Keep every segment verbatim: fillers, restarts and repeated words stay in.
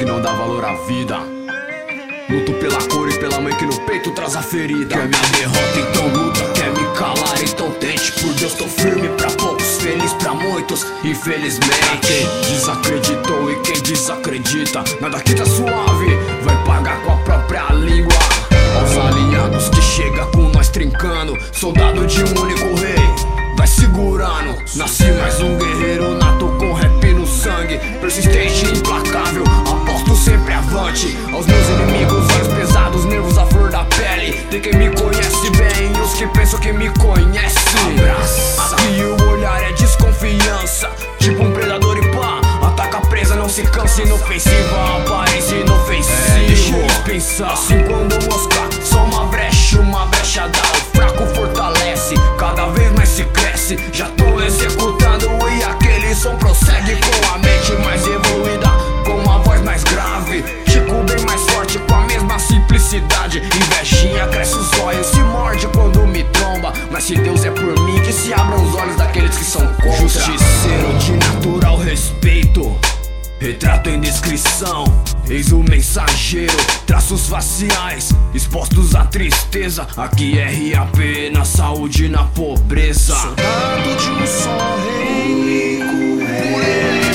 que não dá valor à vida. Luto pela cor e pela mãe que no peito traz a ferida. Quer minha derrota, então luta. Quer me calar, então tente. Por Deus tô firme pra poucos, feliz pra muitos, infelizmente. Quem desacreditou e quem desacredita, nada aqui tá suave, vai pagar com a própria língua. Aos alinhados que chega com nós trincando, soldado de um único rei, vai segurando. Nasci mais um guerreiro nato com rap no sangue, persistente e implacável, aposto sempre avante. Aos meus inimigos, olhos pesados, nervos à flor da pele. Tem quem me conhece bem e os que pensam que me conhecem. Abraça. Aqui o olhar é desconfiança, tipo um predador e pá, ataca a presa, não se cansa. Inofensiva, aparência inofensiva. É, deixa eles pensar, assim quando moscar, só uma brecha, uma brecha dá. O fraco fortalece, cada vez mais se cresce. Já tô executando e aquele som prossegue, com a mente mais evoluída, com a voz mais grave. Chico bem mais forte, com a mesma simplicidade. Invejinha cresce os olhos, se morde quando me tromba. Mas se Deus é por mim, que se abram os olhos daqueles que são contra. Justiceiro de natural respeito, retrato em descrição, eis o mensageiro. Traços faciais, expostos à tristeza. Aqui é R A P, na saúde e na pobreza. Soldado de um só rei, por ele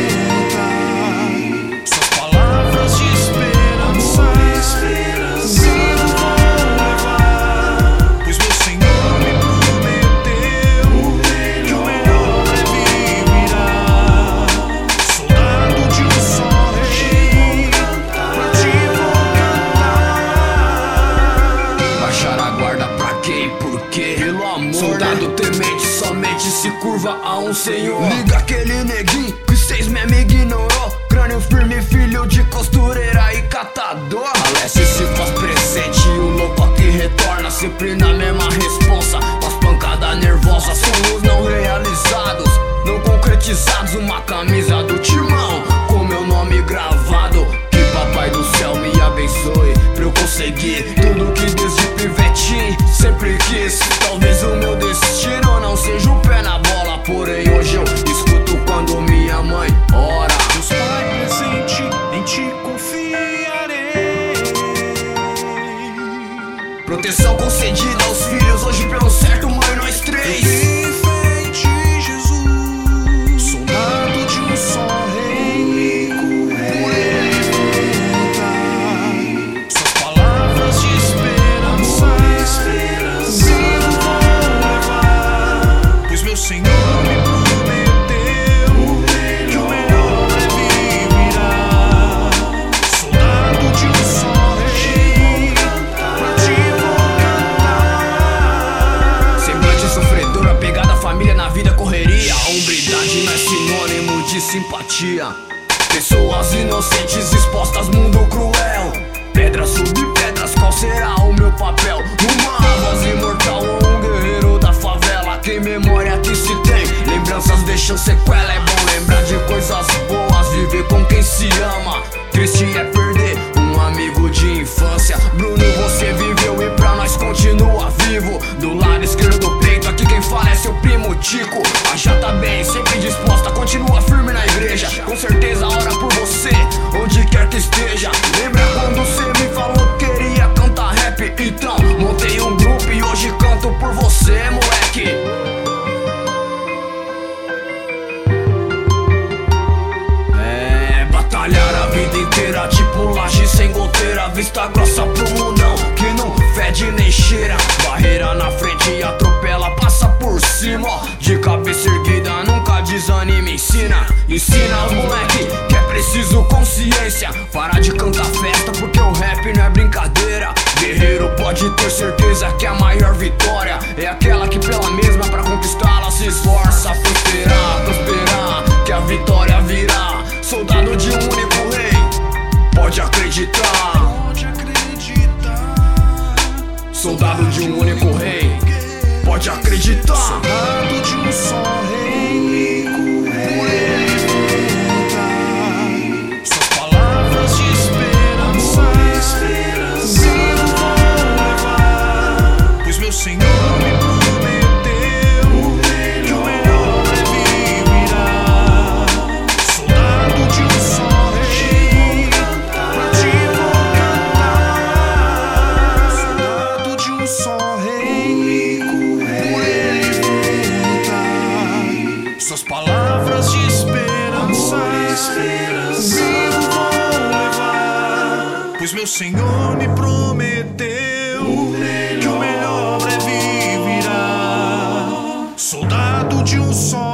lutar. Suas palavras de esperança, esperança me vão levar. Pois meu Senhor me prometeu que o melhor breve virá. Soldado de um só rei, por ti vou cantar. Baixar a guarda pra quê e por quê? Pelo amor. Soldado temente somente se curva a um senhor. Liga aquele neguinho que seis meme ignorou. Crânio firme, filho de costureira e catador. Alesse se faz presente e o louco aqui retorna, sempre na mesma responsa, com as pancadas nervosas. Sonhos não realizados, não concretizados. Uma camisa do timão com meu nome gravado. Que papai do céu me abençoe pra eu conseguir tudo que desde pivetinho sempre quis. Talvez o meu destino não seja o pé na bola, porém hoje eu escuto quando minha mãe ora. Deus Pai presente, em ti confiarei. Proteção concedida aos filhos, hoje pelo certo, mãe, nós três. Tenho fé em ti, Jesus. Soldado de um só rei, por ele lutar. Suas palavras de esperança, esperança me vão levar. Pois meu Senhor me prometeu que o melhor breve virá. Soldado de um só rei, por ti vou cantar. Semblante sofredor, apegado à família, na vida correria. A hombridade não é sinônimo de simpatia. Pessoas inocentes expostas, mundo cruel. Pedras sobre pedras, qual será o meu papel? Uma voz imortal ou um guerreiro da favela? Que memória que se tem, lembranças deixam sequela. É bom lembrar de coisas boas, viver com quem se ama. Triste é perder um amigo de infância. Bruno, você viveu e pra nós continua vivo. Do lado esquerdo do peito, aqui quem fala é seu primo Tico. A já tá bem, sempre disposta, continua firme na igreja. Com certeza ora por você, onde quer que esteja. Lembra quando você me falou que queria cantar rap? Então, montei um grupo e hoje canto por você, moleque. É, batalhar a vida inteira, tipo laje sem goteira. Vista grossa pro mundão, que não fede nem cheira. Barreira na frente, atropela, passa por cima, ó. De cabeça erguida, nunca desanima, ensina. Ensina os moleque que é preciso consciência. Parar de cantar festa porque o rap não é brincadeira. Guerreiro pode ter certeza que a maior vitória é aquela que pela mesma pra conquistá-la se esforça. Prosperar, prosperar, que a vitória virá. Soldado de um único rei, pode acreditar. Pode acreditar. Soldado de um único rei, pode acreditar. Soldado de um só rei, por ele lutar. Suas palavras de esperança, esperança me vão levar. Pois meu Senhor me prometeu que o melhor breve virá. Soldado de um só rei, Senhor me prometeu que o melhor breve virá. Soldado de um só